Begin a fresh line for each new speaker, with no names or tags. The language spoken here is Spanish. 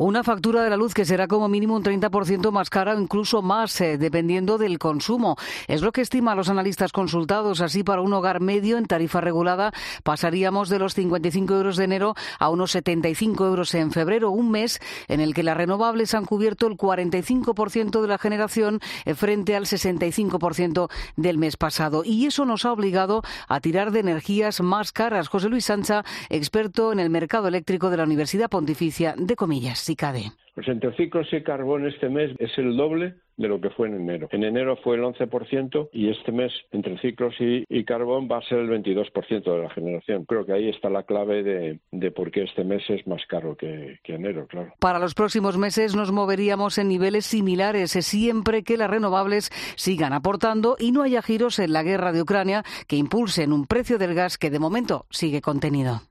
Una factura de la luz que será como mínimo un 30% más cara o incluso más, dependiendo del consumo. Es lo que estiman los analistas consultados. Así, para un hogar medio en tarifa regulada pasaríamos de los 55 euros de enero a unos 75 euros en febrero, un mes en el que las renovables han cubierto el 45% de la generación frente al 65% del mes pasado. Y eso nos ha obligado a tirar de energías más caras. José Luis Sancha, experto en el mercado eléctrico de la Universidad Pontificia de Comillas, SICADE.
Pues entre ciclos y carbón este mes es el doble de lo que fue en enero. En enero fue el 11% y este mes entre ciclos y carbón va a ser el 22% de la generación. Creo que ahí está la clave de por qué este mes es más caro que enero, claro.
Para los próximos meses nos moveríamos en niveles similares, siempre que las renovables sigan aportando y no haya giros en la guerra de Ucrania que impulsen un precio del gas que de momento sigue contenido.